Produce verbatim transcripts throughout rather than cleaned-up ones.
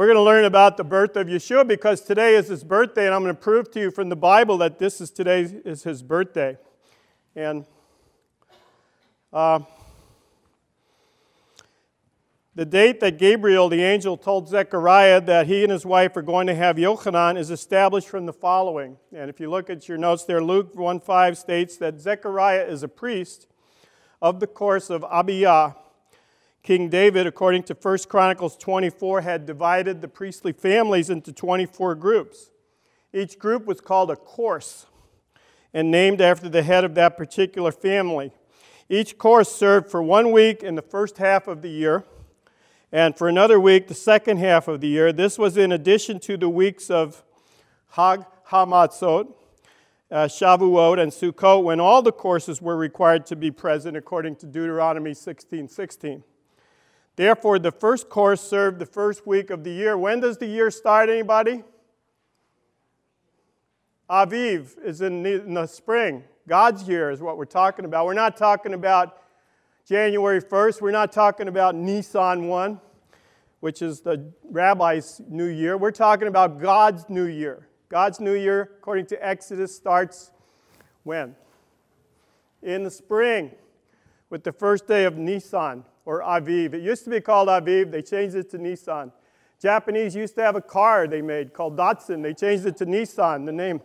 We're going to learn about the birth of Yeshua because today is his birthday, and I'm going to prove to you from the Bible that this is today is his birthday. And uh, the date that Gabriel, the angel, told Zechariah that he and his wife are going to have Yochanan is established from the following. And if you look at your notes there, Luke one five states that Zechariah is a priest of the course of Abiyah. King David, according to First Chronicles twenty-four, had divided the priestly families into twenty-four groups. Each group was called a course and named after the head of that particular family. Each course served for one week in the first half of the year, and for another week, the second half of the year. This was in addition to the weeks of Hag HaMatzot, uh, Shavuot, and Sukkot, when all the courses were required to be present, according to Deuteronomy sixteen sixteen. Therefore, the first course served the first week of the year. When does the year start, anybody? Aviv is in the, in the spring. God's year is what we're talking about. We're not talking about January first. We're not talking about Nisan first, which is the rabbi's new year. We're talking about God's new year. God's new year, according to Exodus, starts when? In the spring, with the first day of Nisan, or Aviv. It used to be called Aviv. They changed it to Nisan. Japanese used to have a car they made called Datsun. They changed it to Nissan, the name.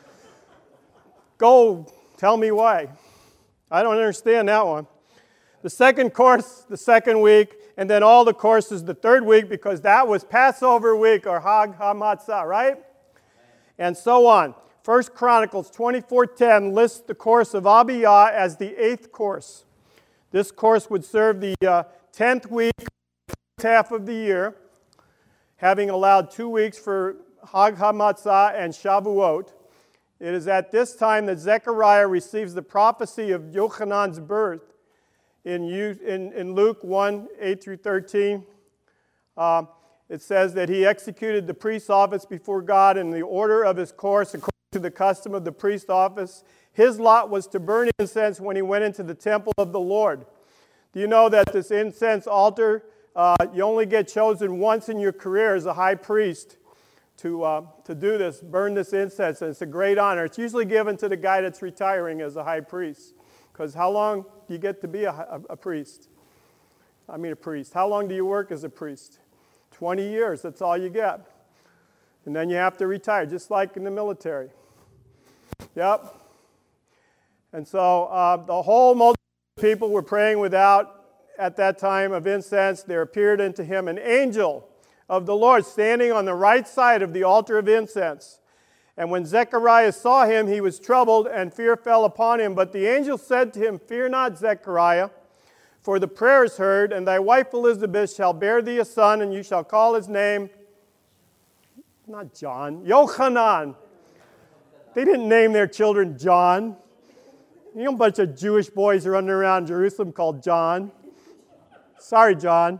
Go tell me why. I don't understand that one. The second course, the second week, and then all the courses the third week, because that was Passover week, or Hag HaMatzah, right? And so on. First Chronicles twenty-four ten lists the course of Abiyah as the eighth course. This course would serve the uh, tenth week, first half of the year, having allowed two weeks for Hag HaMatzah and Shavuot. It is at this time that Zechariah receives the prophecy of Yochanan's birth in, in, in Luke one, eight through thirteen. Uh, it says that he executed the priest's office before God in the order of his course, according to the custom of the priest's office. His lot was to burn incense when he went into the temple of the Lord. Do you know that this incense altar, uh, you only get chosen once in your career as a high priest to, uh, to do this, burn this incense, and it's a great honor. It's usually given to the guy that's retiring as a high priest, because how long do you get to be a, a, a priest? I mean a priest. How long do you work as a priest? twenty years, that's all you get. And then you have to retire, just like in the military. Yep. And so uh, the whole multitude of people were praying without, at that time of incense. There appeared unto him an angel of the Lord standing on the right side of the altar of incense. And when Zechariah saw him, he was troubled, and fear fell upon him. But the angel said to him, Fear not, Zechariah, for the prayer is heard, and thy wife Elizabeth shall bear thee a son, and you shall call his name, not John, Yochanan. They didn't name their children John. You know, a bunch of Jewish boys running around Jerusalem called John. Sorry, John.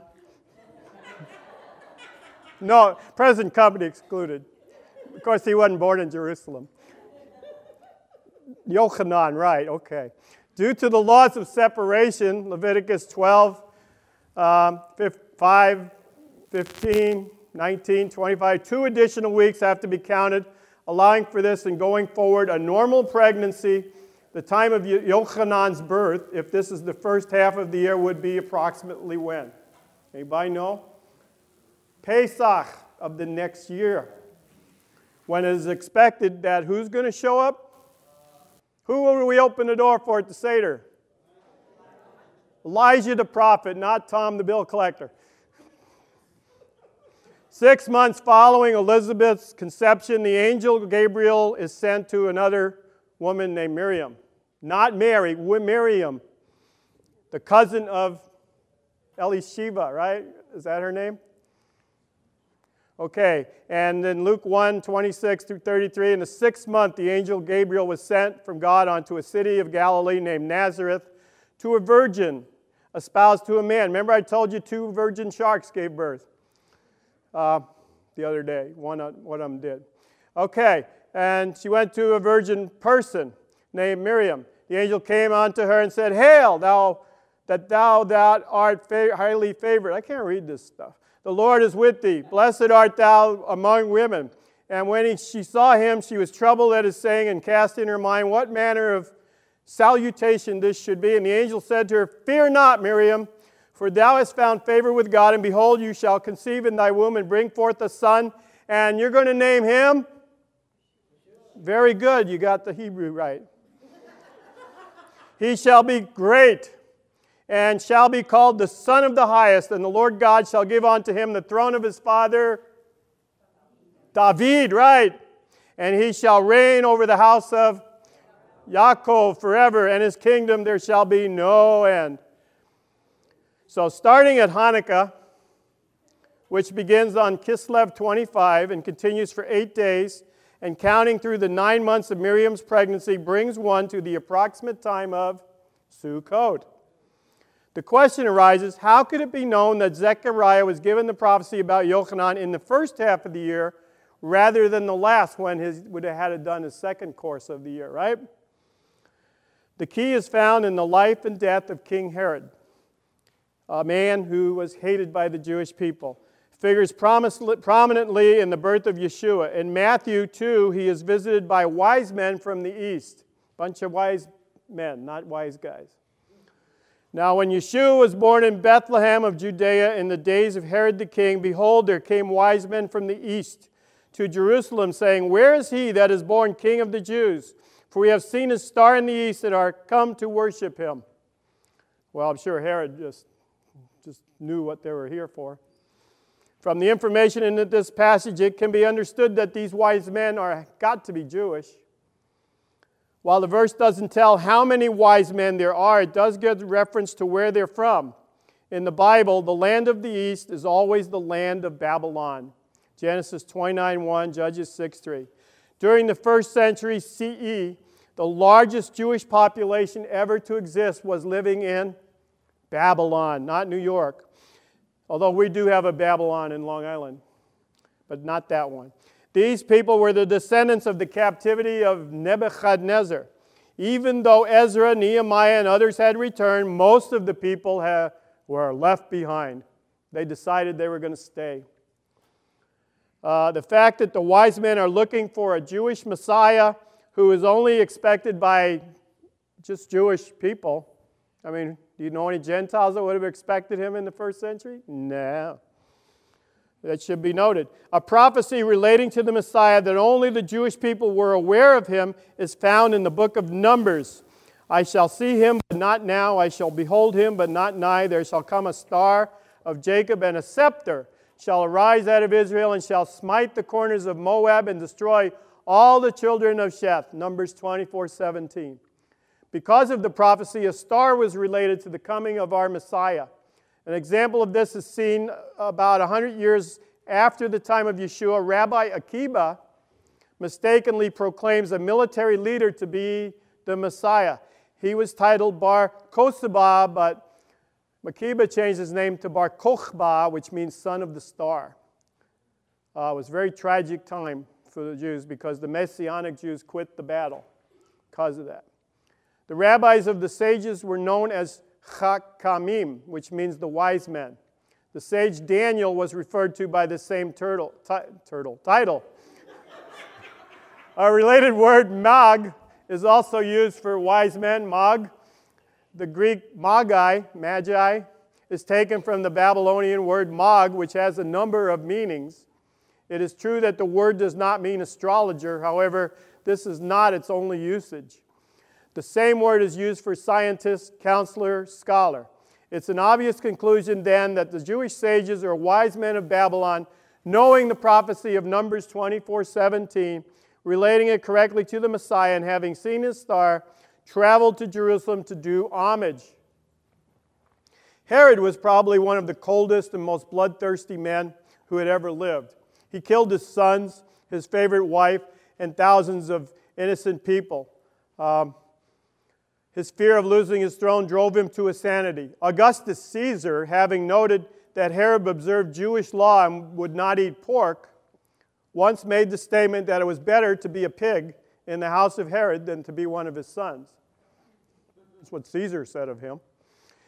No, present company excluded. Of course, he wasn't born in Jerusalem. Yochanan, right, okay. Due to the laws of separation, Leviticus twelve, um, five, fifteen, nineteen, twenty-five, two additional weeks have to be counted, allowing for this and going forward a normal pregnancy. The time of Yochanan's birth, if this is the first half of the year, would be approximately when? Anybody know? Pesach of the next year. When it is expected that who's going to show up? Who will we open the door for at the Seder? Elijah the prophet, not Tom the bill collector. Six months following Elizabeth's conception, the angel Gabriel is sent to another woman named Miriam. Not Mary, Miriam, the cousin of Elisheva, right? Is that her name? Okay, and in Luke one, twenty-six through thirty-three, in the sixth month, the angel Gabriel was sent from God unto a city of Galilee named Nazareth to a virgin espoused to a man. Remember I told you two virgin sharks gave birth uh, the other day. One, one of them did. Okay, and she went to a virgin person named Miriam. The angel came unto her and said, Hail, thou that thou that art fa- highly favored. I can't read this stuff. the Lord is with thee. Blessed art thou among women. And when he, she saw him, she was troubled at his saying, and cast in her mind what manner of salutation this should be. And the angel said to her, Fear not, Miriam, for thou hast found favor with God, and behold, you shall conceive in thy womb and bring forth a son, and you're going to name him? Very good, you got the Hebrew right. He shall be great, and shall be called the Son of the Highest, and the Lord God shall give unto him the throne of his father David, right? And he shall reign over the house of Yaakov forever, and his kingdom there shall be no end. So starting at Hanukkah, which begins on Kislev twenty-five and continues for eight days, and counting through the nine months of Miriam's pregnancy, brings one to the approximate time of Sukkot. The question arises, how could it be known that Zechariah was given the prophecy about Yochanan in the first half of the year rather than the last, when he would have had it done his second course of the year, right? The key is found in the life and death of King Herod, a man who was hated by the Jewish people. Figures prominently in the birth of Yeshua. In Matthew two, he is visited by wise men from the east. Bunch of wise men, not wise guys. Now, when Yeshua was born in Bethlehem of Judea in the days of Herod the king, behold, there came wise men from the east to Jerusalem, saying, Where is he that is born King of the Jews? For we have seen his star in the east and are come to worship him. Well, I'm sure Herod just, just knew what they were here for. From the information in this passage, it can be understood that these wise men are got to be Jewish. While the verse doesn't tell how many wise men there are, it does give reference to where they're from. In the Bible, the land of the east is always the land of Babylon. Genesis twenty-nine one, Judges six three. During the first century C E, the largest Jewish population ever to exist was living in Babylon, not New York. Although we do have a Babylon in Long Island, but not that one. These people were the descendants of the captivity of Nebuchadnezzar. Even though Ezra, Nehemiah, and others had returned, most of the people have, were left behind. They decided they were going to stay. Uh, the fact that the wise men are looking for a Jewish Messiah who is only expected by just Jewish people. I mean, do you know any Gentiles that would have expected him in the first century? No. That should be noted. A prophecy relating to the Messiah that only the Jewish people were aware of him is found in the book of Numbers. I shall see him, but not now. I shall behold him, but not nigh. There shall come a star of Jacob, and a scepter shall arise out of Israel, and shall smite the corners of Moab and destroy all the children of Sheth. Numbers twenty-four seventeen. Because of the prophecy, a star was related to the coming of our Messiah. An example of this is seen about one hundred years after the time of Yeshua. Rabbi Akiba mistakenly proclaims a military leader to be the Messiah. He was titled Bar Kokhba, but Akiba changed his name to Bar Kokhba, which means son of the star. Uh, it was a very tragic time for the Jews because the Messianic Jews quit the battle because of that. The rabbis of the sages were known as Chakamim, which means the wise men. The sage Daniel was referred to by the same turtle, turtle title. A related word, mag, is also used for wise men, mag. The Greek magi, magi, is taken from the Babylonian word mag, which has a number of meanings. It is true that the word does not mean astrologer. However, this is not its only usage. The same word is used for scientist, counselor, scholar. It's an obvious conclusion then that the Jewish sages or wise men of Babylon, knowing the prophecy of Numbers twenty-four seventeen, relating it correctly to the Messiah, and having seen his star, traveled to Jerusalem to do homage. Herod was probably one of the coldest and most bloodthirsty men who had ever lived. He killed his sons, his favorite wife, and thousands of innocent people. Um, His fear of losing his throne drove him to insanity. Augustus Caesar, having noted that Herod observed Jewish law and would not eat pork, once made the statement that it was better to be a pig in the house of Herod than to be one of his sons. That's what Caesar said of him.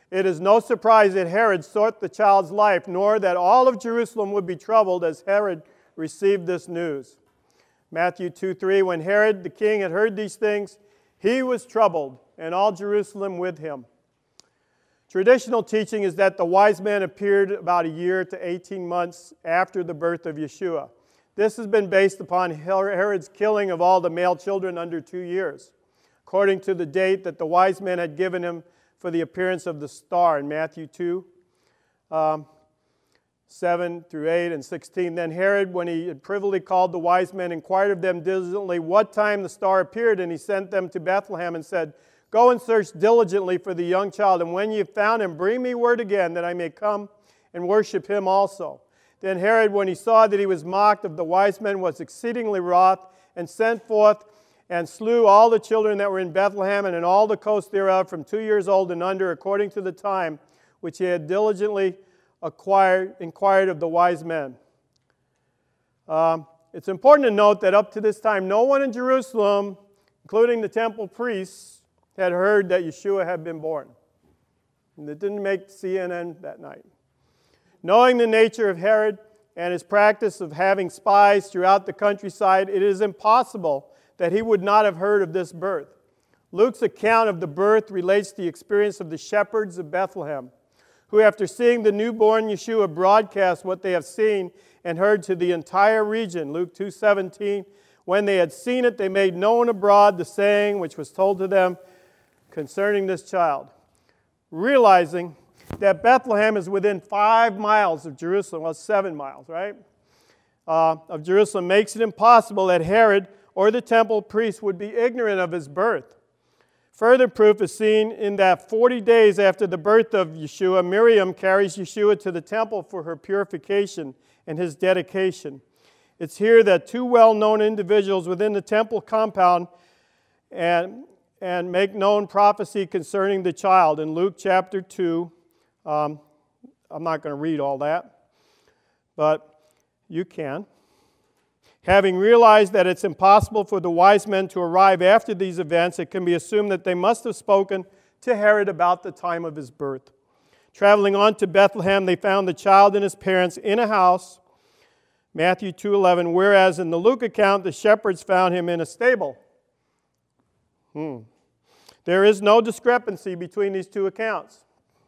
It is no surprise that Herod sought the child's life, nor that all of Jerusalem would be troubled as Herod received this news. Matthew two three, when Herod the king had heard these things, he was troubled, and all Jerusalem with him. Traditional teaching is that the wise men appeared about a year to eighteen months after the birth of Yeshua. This has been based upon Herod's killing of all the male children under two years, according to the date that the wise men had given him for the appearance of the star in Matthew two, um, seven through eight and sixteen. Then Herod, when he had privily called the wise men, inquired of them diligently what time the star appeared, and he sent them to Bethlehem and said, "Go and search diligently for the young child, and when you have found him, bring me word again that I may come and worship him also." Then Herod, when he saw that he was mocked of the wise men, was exceedingly wroth, and sent forth and slew all the children that were in Bethlehem and in all the coast thereof from two years old and under, according to the time which he had diligently acquired, inquired of the wise men. Um, it's important to note that up to this time, no one in Jerusalem, including the temple priests, had heard that Yeshua had been born. And it didn't make C N N that night. Knowing the nature of Herod and his practice of having spies throughout the countryside, it is impossible that he would not have heard of this birth. Luke's account of the birth relates to the experience of the shepherds of Bethlehem, who after seeing the newborn Yeshua broadcast what they have seen and heard to the entire region. Luke two seventeen, when they had seen it, they made known abroad the saying which was told to them concerning this child. Realizing that Bethlehem is within five miles of Jerusalem, well, seven miles, right, uh, of Jerusalem, makes it impossible that Herod or the temple priests would be ignorant of his birth. Further proof is seen in that forty days after the birth of Yeshua, Miriam carries Yeshua to the temple for her purification and his dedication. It's here that two well-known individuals within the temple compound and, and make known prophecy concerning the child. In Luke chapter two, um, I'm not going to read all that, but you can. Having realized that it's impossible for the wise men to arrive after these events, it can be assumed that they must have spoken to Herod about the time of his birth. Traveling on to Bethlehem, they found the child and his parents in a house, Matthew two eleven, whereas in the Luke account, the shepherds found him in a stable. Hmm. There is no discrepancy between these two accounts.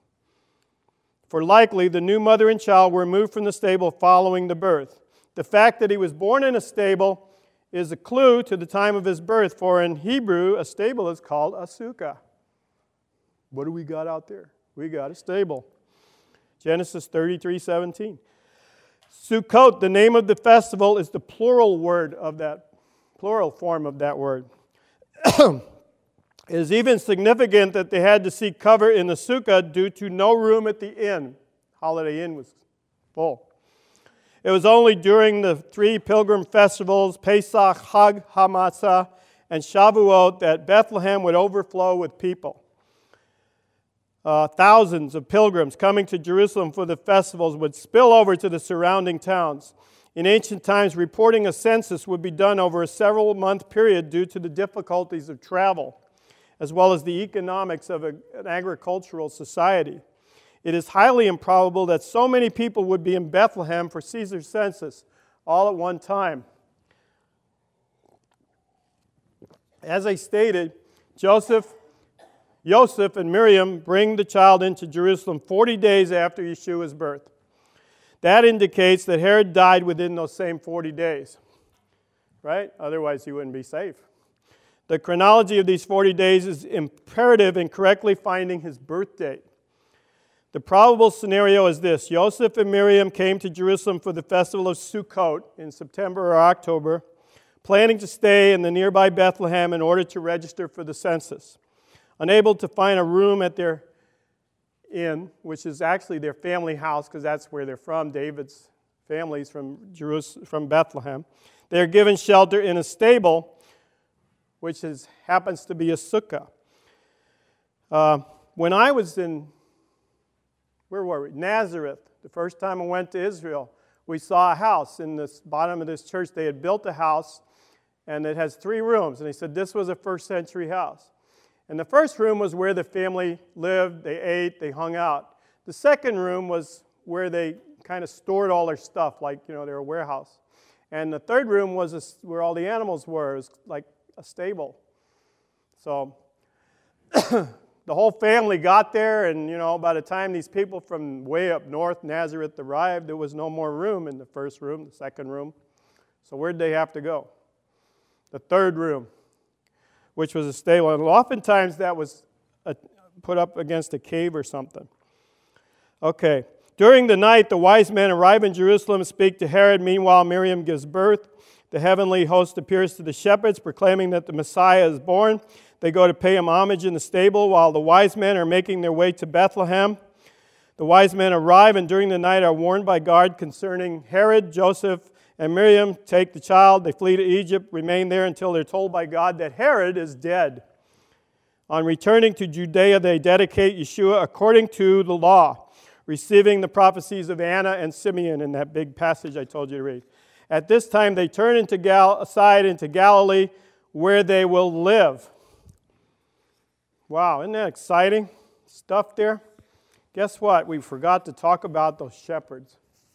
For likely, the new mother and child were moved from the stable following the birth. The fact that he was born in a stable is a clue to the time of his birth, for in Hebrew, a stable is called a sukkah. What do we got out there? We got a stable. Genesis thirty-three seventeen. Sukkot, the name of the festival, is the plural word of that, plural form of that word. It is even significant that they had to seek cover in the sukkah due to no room at the inn. Holiday Inn was full. It was only during the three pilgrim festivals, Pesach, Chag HaMatzah, and Shavuot, that Bethlehem would overflow with people. Uh, thousands of pilgrims coming to Jerusalem for the festivals would spill over to the surrounding towns. In ancient times, reporting a census would be done over a several-month period due to the difficulties of travel, as well as the economics of a, an agricultural society. It is highly improbable that so many people would be in Bethlehem for Caesar's census all at one time. As I stated, Joseph, Joseph and Miriam bring the child into Jerusalem forty days after Yeshua's birth. That indicates that Herod died within those same forty days, right? Otherwise, he wouldn't be safe. The chronology of these forty days is imperative in correctly finding his birth date. The probable scenario is this: Joseph and Miriam came to Jerusalem for the festival of Sukkot in September or October, planning to stay in the nearby Bethlehem in order to register for the census. Unable to find a room at their inn, which is actually their family house because that's where they're from, David's family is from Jerusalem, from Bethlehem, they're given shelter in a stable, which is, happens to be a sukkah. Uh, when I was in Where were we? Nazareth. The first time I went to Israel, we saw a house in the bottom of this church. They had built a house, and it has three rooms. And they said this was a first century house. And the first room was where the family lived, they ate, they hung out. The second room was where they kind of stored all their stuff, like, you know, their warehouse. And the third room was a, where all the animals were. It was like a stable. So the whole family got there, and, you know, by the time these people from way up north, Nazareth, arrived, there was no more room in the first room, the second room. So where'd they have to go? The third room, which was a stable. And oftentimes that was a, put up against a cave or something. Okay. During the night, the wise men arrive in Jerusalem and speak to Herod. Meanwhile, Miriam gives birth. The heavenly host appears to the shepherds, proclaiming that the Messiah is born. They go to pay him homage in the stable while the wise men are making their way to Bethlehem. The wise men arrive and during the night are warned by God concerning Herod. Joseph and Miriam take the child. They flee to Egypt, remain there until they're told by God that Herod is dead. On returning to Judea, they dedicate Yeshua according to the law, receiving the prophecies of Anna and Simeon in that big passage I told you to read. At this time, they turn into Gal- aside into Galilee, where they will live. Wow, isn't that exciting stuff there? Guess what? We forgot to talk about those shepherds.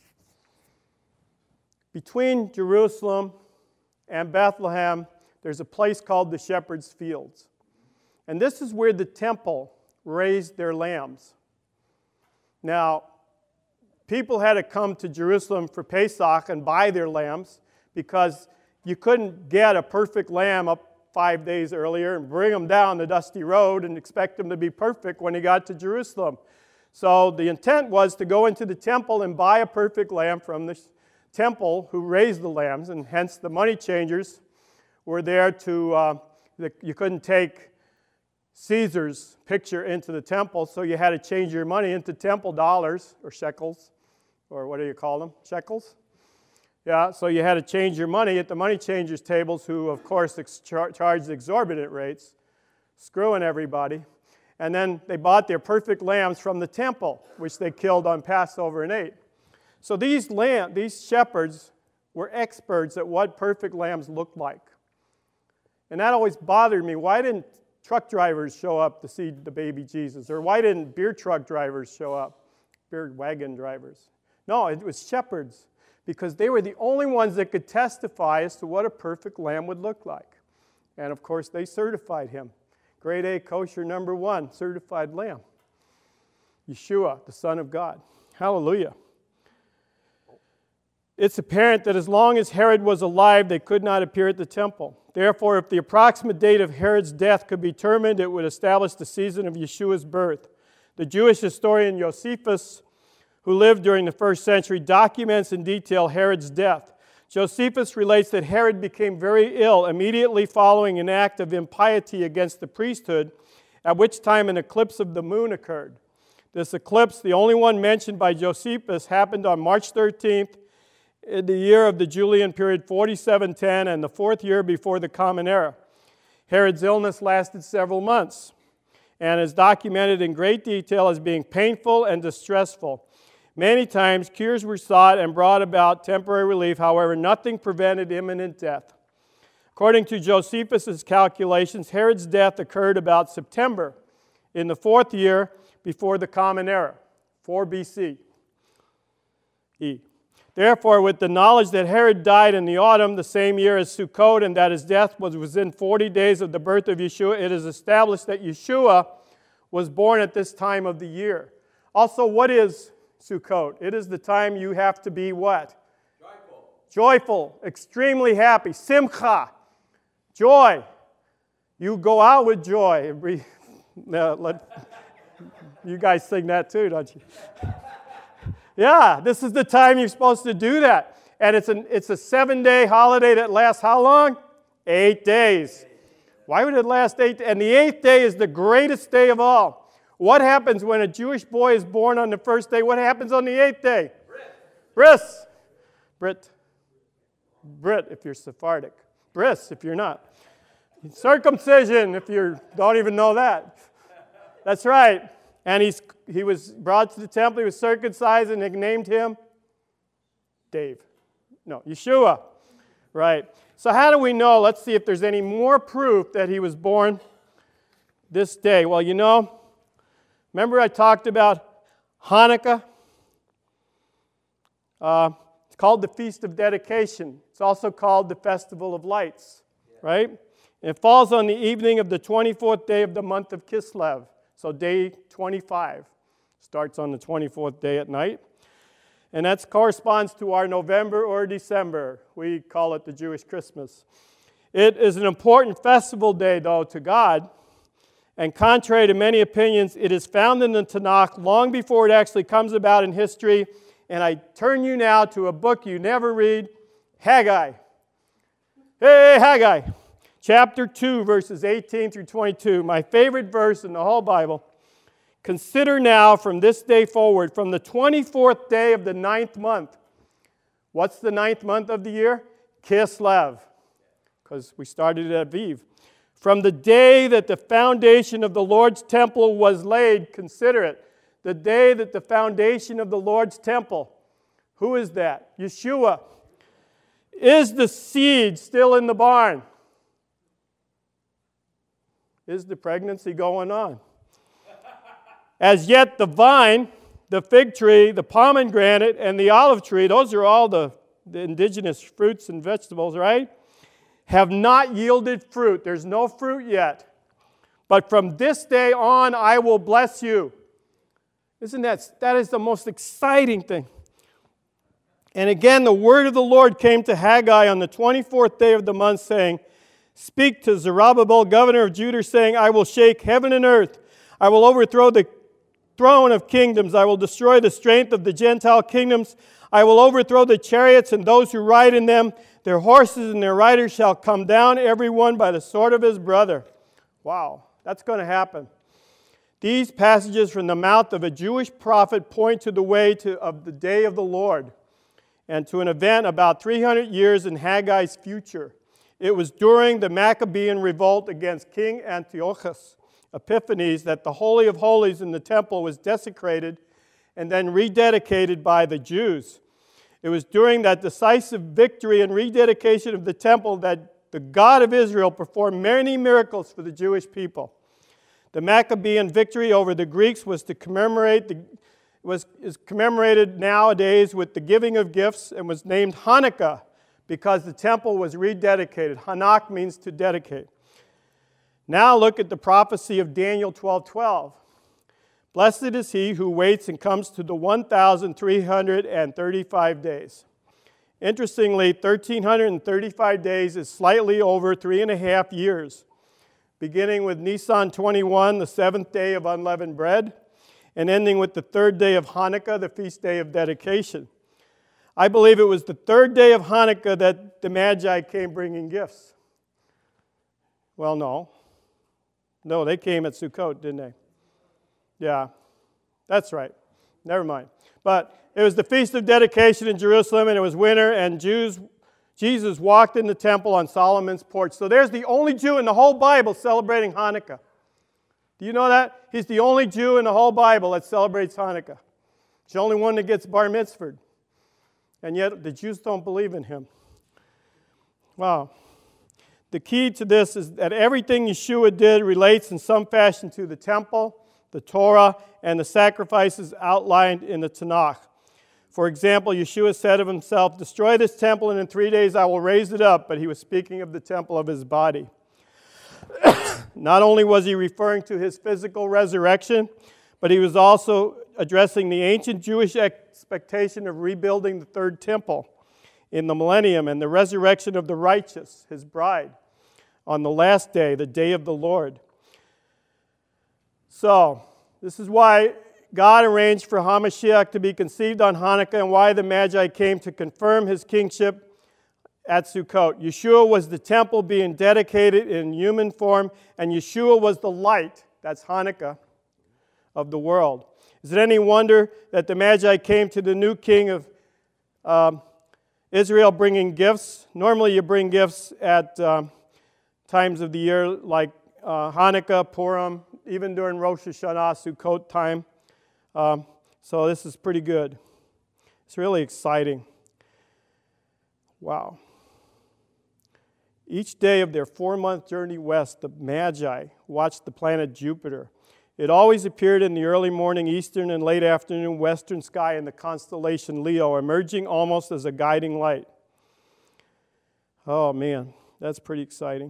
Between Jerusalem and Bethlehem, there's a place called the Shepherd's Fields. And this is where the temple raised their lambs. Now, people had to come to Jerusalem for Pesach and buy their lambs because you couldn't get a perfect lamb up five days earlier and bring them down the dusty road and expect them to be perfect when he got to Jerusalem. So the intent was to go into the temple and buy a perfect lamb from the temple who raised the lambs, and hence the money changers were there to, uh, the, you couldn't take Caesar's picture into the temple, so you had to change your money into temple dollars or shekels, or what do you call them? Shekels? Yeah, so you had to change your money at the money changers' tables, who, of course, ex- char- charged exorbitant rates, screwing everybody. And then they bought their perfect lambs from the temple, which they killed on Passover and ate. So these lamb, these shepherds were experts at what perfect lambs looked like. And that always bothered me. Why didn't truck drivers show up to see the baby Jesus? Or why didn't beer truck drivers show up? Beer wagon drivers. No, it was shepherds, because they were the only ones that could testify as to what a perfect lamb would look like. And of course, they certified him. Grade A kosher number one, certified lamb. Yeshua, the Son of God. Hallelujah. It's apparent that as long as Herod was alive, they could not appear at the temple. Therefore, if the approximate date of Herod's death could be determined, it would establish the season of Yeshua's birth. The Jewish historian Josephus, who lived during the first century, documents in detail Herod's death. Josephus relates that Herod became very ill immediately following an act of impiety against the priesthood, at which time an eclipse of the moon occurred. This eclipse, the only one mentioned by Josephus, happened on March thirteenth in the year of the Julian period forty-seven ten and the fourth year before the Common Era. Herod's illness lasted several months and is documented in great detail as being painful and distressful. Many times, cures were sought and brought about temporary relief. However, nothing prevented imminent death. According to Josephus' calculations, Herod's death occurred about September in the fourth year before the Common Era, four B C E. Therefore, with the knowledge that Herod died in the autumn, the same year as Sukkot, and that his death was within forty days of the birth of Yeshua, it is established that Yeshua was born at this time of the year. Also, what is Sukkot? It is the time you have to be what? Joyful. Joyful, extremely happy. Simcha, joy. You go out with joy. No, let, you guys sing that too, don't you? Yeah, this is the time you're supposed to do that. And it's, an, it's a seven-day holiday that lasts how long? Eight days. Why would it last eight days? And the eighth day is the greatest day of all. What happens when a Jewish boy is born on the first day? What happens on the eighth day? Bris. Brit. Brit if you're Sephardic. Bris if you're not. Circumcision if you don't even know that. That's right. And he's, he was brought to the temple. He was circumcised, and they named him Dave. No, Yeshua. Right. So how do we know? Let's see if there's any more proof that he was born this day? Well, you know, remember I talked about Hanukkah? Uh, it's called the Feast of Dedication. It's also called the Festival of Lights, yeah. right? And it falls on the evening of the twenty-fourth day of the month of Kislev, so day twenty-five. Starts on the twenty-fourth day at night. And that corresponds to our November or December. We call it the Jewish Christmas. It is an important festival day, though, to God. And contrary to many opinions, it is found in the Tanakh long before it actually comes about in history. And I turn you now to a book you never read, Haggai. Hey, Haggai. Chapter two, verses eighteen through twenty-two. My favorite verse in the whole Bible. Consider now from this day forward, from the twenty-fourth day of the ninth month. What's the ninth month of the year? Kislev, because we started at Aviv. From the day that the foundation of the Lord's temple was laid, consider it. The day that the foundation of the Lord's temple. Who is that? Yeshua. Is the seed still in the barn? Is the pregnancy going on? As yet the vine, the fig tree, the pomegranate, and the olive tree, those are all the, the indigenous fruits and vegetables, right? Have not yielded fruit. There's no fruit yet. But from this day on I will bless you. Isn't that, that is the most exciting thing. And again, the word of the Lord came to Haggai on the twenty-fourth day of the month, saying, Speak to Zerubbabel, governor of Judah, saying, I will shake heaven and earth. I will overthrow the throne of kingdoms. I will destroy the strength of the Gentile kingdoms. I will overthrow the chariots and those who ride in them. Their horses and their riders shall come down, every one by the sword of his brother. Wow, that's going to happen. These passages from the mouth of a Jewish prophet point to the way to, of the day of the Lord and to an event about three hundred years in Haggai's future. It was during the Maccabean revolt against King Antiochus Epiphanes that the Holy of Holies in the temple was desecrated and then rededicated by the Jews. It was during that decisive victory and rededication of the temple that the God of Israel performed many miracles for the Jewish people. The Maccabean victory over the Greeks was to commemorate the, was is commemorated nowadays with the giving of gifts and was named Hanukkah because the temple was rededicated. Hanak means to dedicate. Now look at the prophecy of Daniel twelve twelve. Blessed is he who waits and comes to the one thousand three hundred thirty-five days. Interestingly, one thousand three hundred thirty-five days is slightly over three and a half years, beginning with Nisan twenty-one, the seventh day of unleavened bread, and ending with the third day of Hanukkah, the feast day of dedication. I believe it was the third day of Hanukkah that the Magi came bringing gifts. Well, no. No, they came at Sukkot, didn't they? Yeah, that's right. Never mind. But it was the Feast of Dedication in Jerusalem, and it was winter, and Jews, Jesus walked in the temple on Solomon's porch. So there's the only Jew in the whole Bible celebrating Hanukkah. Do you know that? He's the only Jew in the whole Bible that celebrates Hanukkah. He's the only one that gets bar mitzvahed. And yet the Jews don't believe in him. Wow. The key to this is that everything Yeshua did relates in some fashion to the temple, the Torah, and the sacrifices outlined in the Tanakh. For example, Yeshua said of himself, destroy this temple and in three days I will raise it up. But he was speaking of the temple of his body. Not only was he referring to his physical resurrection, but he was also addressing the ancient Jewish expectation of rebuilding the third temple in the millennium and the resurrection of the righteous, his bride, on the last day, the day of the Lord. So, this is why God arranged for HaMashiach to be conceived on Hanukkah and why the Magi came to confirm his kingship at Sukkot. Yeshua was the temple being dedicated in human form, and Yeshua was the light, that's Hanukkah, of the world. Is it any wonder that the Magi came to the new king of um, Israel bringing gifts? Normally you bring gifts at um, times of the year like uh, Hanukkah, Purim, even during Rosh Hashanah, Sukkot time. Um, so this is pretty good. It's really exciting. Wow. Each day of their four-month journey west, the Magi watched the planet Jupiter. It always appeared in the early morning eastern and late afternoon western sky in the constellation Leo, emerging almost as a guiding light. Oh man, that's pretty exciting.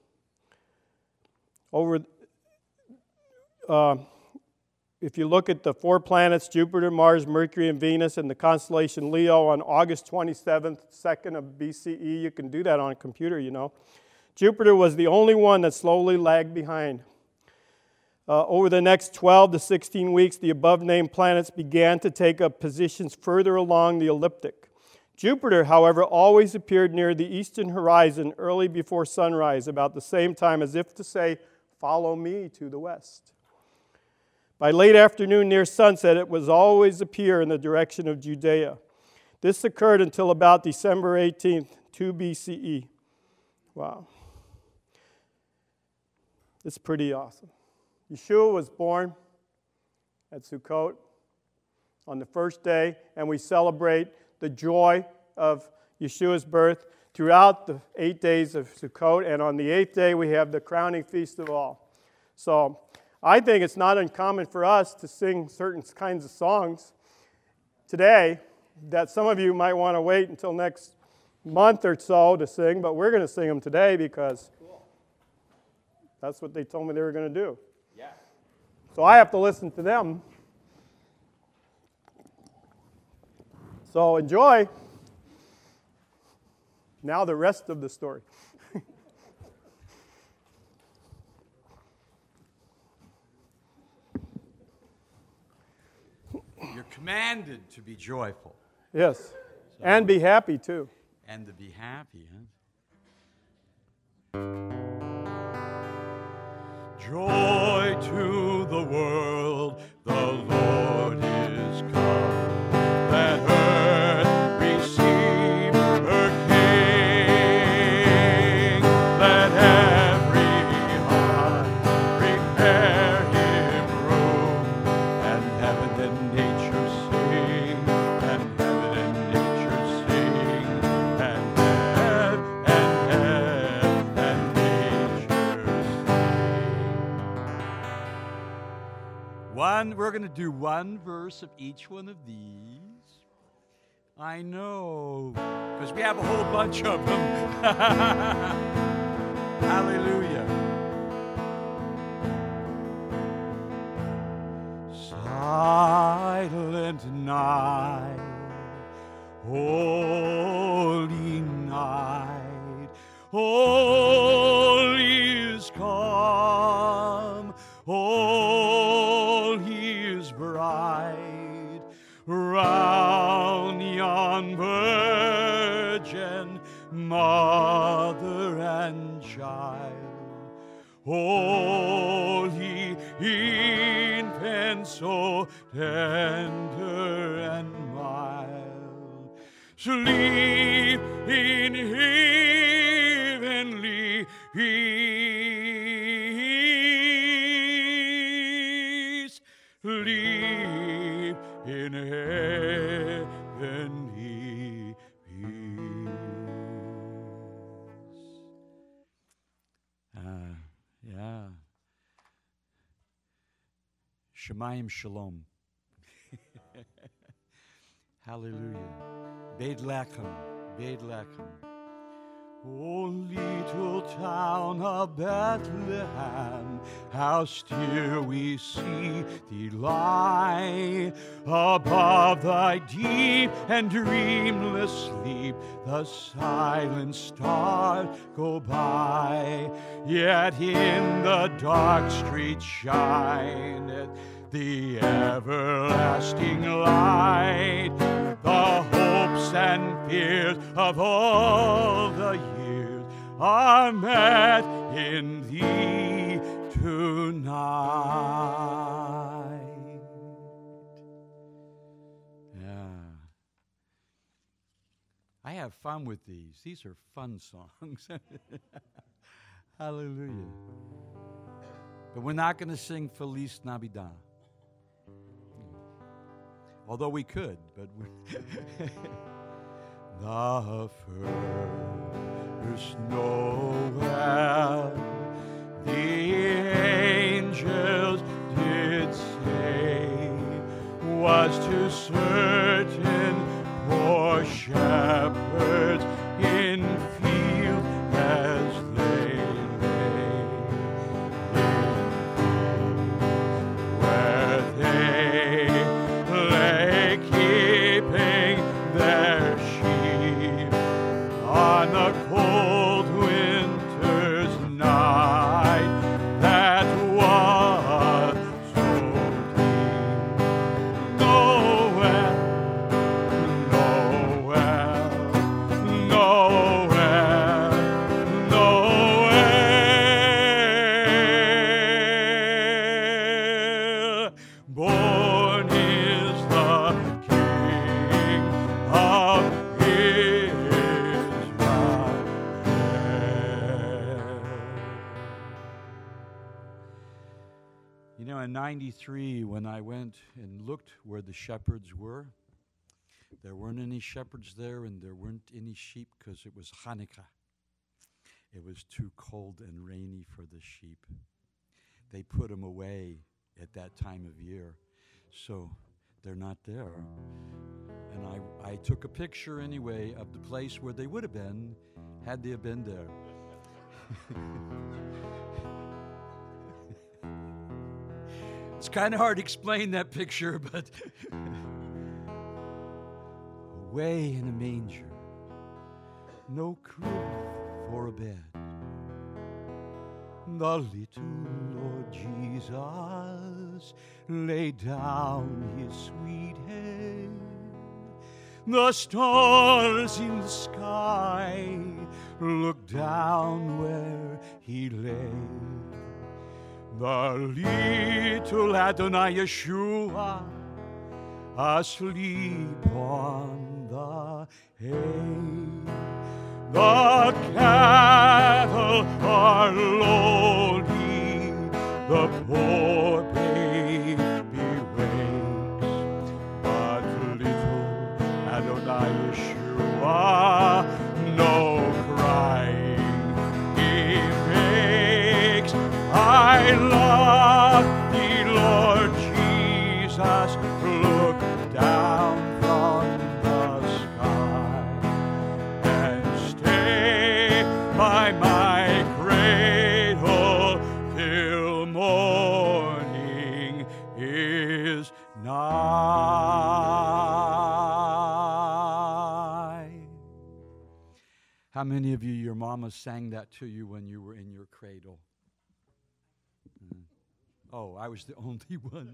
Over, uh, if you look at the four planets, Jupiter, Mars, Mercury, and Venus, in the constellation Leo on August twenty-seventh, second of B C E, you can do that on a computer, you know. Jupiter was the only one that slowly lagged behind. Uh, over the next twelve to sixteen weeks, the above-named planets began to take up positions further along the ecliptic. Jupiter, however, always appeared near the eastern horizon early before sunrise, about the same time, as if to say, "Follow me to the west." By late afternoon near sunset, it was always appear in the direction of Judea. This occurred until about December eighteenth, two B C E. Wow. It's pretty awesome. Yeshua was born at Sukkot on the first day, and we celebrate the joy of Yeshua's birth throughout the eight days of Sukkot, and on the eighth day we have the crowning feast of all. So I think it's not uncommon for us to sing certain kinds of songs today that some of you might want to wait until next month or so to sing, but we're going to sing them today because that's what they told me they were going to do. Yeah. So I have to listen to them. So enjoy. Now the rest of the story. You're commanded to be joyful. Yes. So, and be happy too. And to be happy, huh? Joy to the world, the Lord is come. Let earth receive her King. Let every heart prepare him room. And heaven and nature sing, and heaven and nature sing, and heaven and heaven and nature sing. One, we're going to do one verse of each one of these. I know, because we have a whole bunch of them. Hallelujah. Silent night, holy night, all is calm, all is bright, round yon virgin, mother and child, holy infant, so tender and mild, sleep in heavenly peace, sleep in heavenly peace. Uh, yeah. Shemayim Shalom. Hallelujah. Beit Lechem, Beit Lechem. O little town of Bethlehem, how still we see thee lie. Above thy deep and dreamless sleep, the silent stars go by. Yet in the dark street shineth the everlasting light, the hopes and fears of all the years are met in thee tonight. Yeah. I have fun with these. These are fun songs. Hallelujah. But we're not going to sing Feliz Navidad. Although we could, but we the first snow on a cold winter's night that was so deep. Noel, Noel, Noel, Noel. Born is the King of Israel. You know, in ninety-three, when I went and looked where the shepherds were, there weren't any shepherds there, and there weren't any sheep because it was Hanukkah. It was too cold and rainy for the sheep. They put them away at that time of year, so they're not there. And I, I took a picture anyway of the place where they would have been had they have been there. It's kind of hard to explain that picture, but away in a manger, no crib for a bed, the little Lord Jesus laid down his sweet head. The stars in the sky looked down where he lay. The little Adonai Yeshua asleep on the hay. The cattle are lowly, the poor baby wakes, but little Adonai Yeshua no crying he makes. I love thee, Lord Jesus, look down from the sky and stay by my cradle till morning is nigh. How many of you, your mama sang that to you when you were in your cradle? Oh, I was the only one.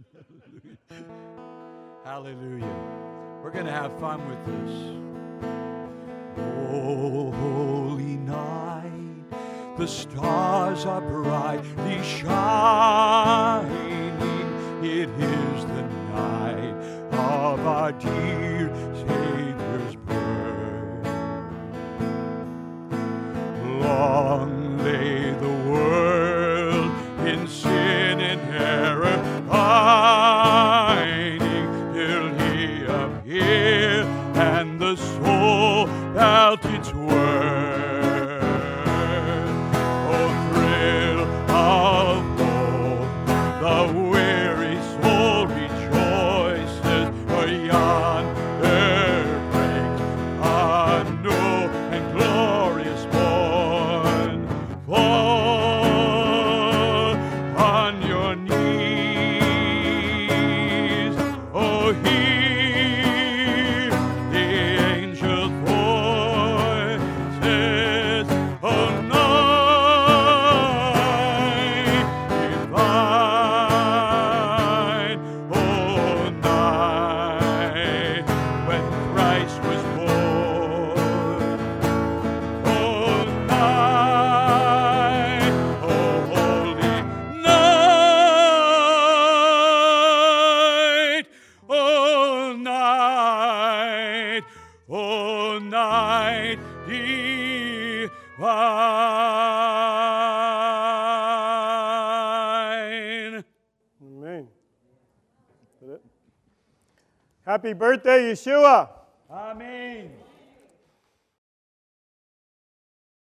Hallelujah. We're going to have fun with this. Oh, holy night, the stars are brightly shining. It is the night of our dear Savior's birth. Long lay the world in sin and error pining, till he appeared and the soul felt its worth. Oh, thrill of hope, the weary soul rejoices, for yonder breaks a new and glorious morn. Fall on your knees, oh, hear the angels' voices, oh, night divine, oh, night when Christ was born, oh, night, oh, holy night, oh, night, oh, night divine. Amen. Is that it? Happy birthday, Yeshua. Amen.